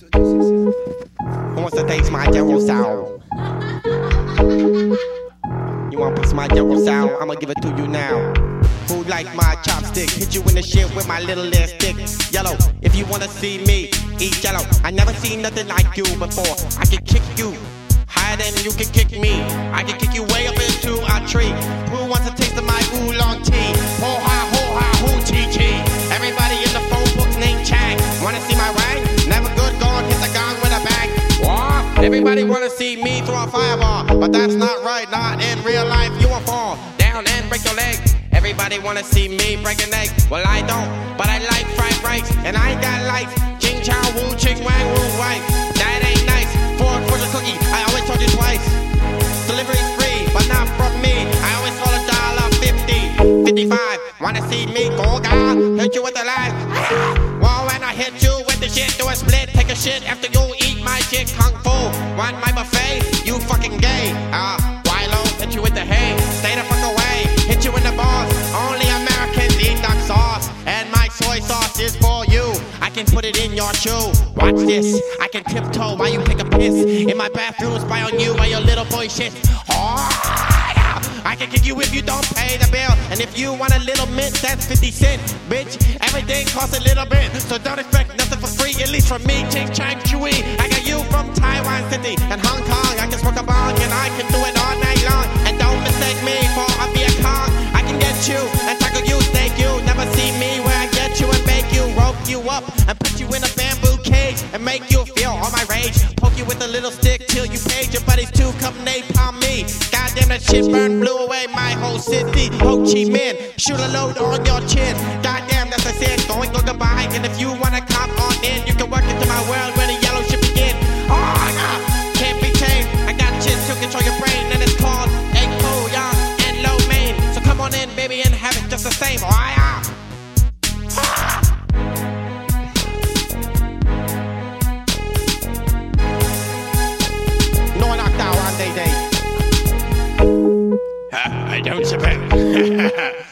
Who wants to taste my Jero sound? You want a piece of my Jero sound? I'ma give it to you now. Who like my chopstick? Hit you in the shit with my little ass stick. Yellow, if you wanna see me, eat yellow. I never seen nothing like you before. I can kick you higher than you can kick me. I can kick you way up into a tree. Who wants a taste of my oolong tea? Ho ha, hoo chee chee. Everybody in the phone book named Chang. Wanna see my rang? Never good, gone, hit the gong with a bang. What? Everybody wanna see me throw a fireball, but that's not right, not in real life. You will fall down and break your leg. Everybody wanna see me break an egg. Well, I don't, but I like fried rice, and I ain't got lights. Ching chow woo, ching wang woo, white. That ain't nice. For the cookie, I always told you twice. Delivery's free, but not from me. I always call $1.50, 55. Wanna see me go, guy? Hit you with the line. Well, when I hit you with the shit, do a split, take a shit after you eat my shit. Kung fu, want my buffet? You fucking gay. Wilo, hit you with the hay. Stay the fuck away. Hit you in the balls. Only Americans eat duck sauce, and my soy sauce is for you. I can put it in your shoe. Watch this. I can tiptoe while you take a piss in my bathroom. Spy on you while your little boy shit. Oh, I can kick you if you don't pay the bill. And if you want a little mint, that's 50 cents. Bitch, everything costs a little bit. So don't expect nothing for free, at least from me. Ching Chang Chewy. I got you from Taiwan City and Hong Kong. I can smoke a bong and I can do it all night long. And don't mistake me for a Viet Cong. I can get you and tackle you, snake you. Never see me where I get you and bake you, rope you up and put you in a bamboo cage and make you feel all my rage. Poke you with a little stick till you page. Your buddies too, come napalm me. Goddamn, that shit burned, blew away my whole city. Ho Chi Minh, shoot a load on your chin. Goddamn, that's a sin. Going go goodbye. And if you wanna cop on in, you can work into my world where the yellow shit begin. Oh, can't be tamed. I got shit to control your brain, and it's called egg poo, young and low main. So come on in, baby, and have it just the same. Oh, yeah. No knocked out on day. I don't suppose.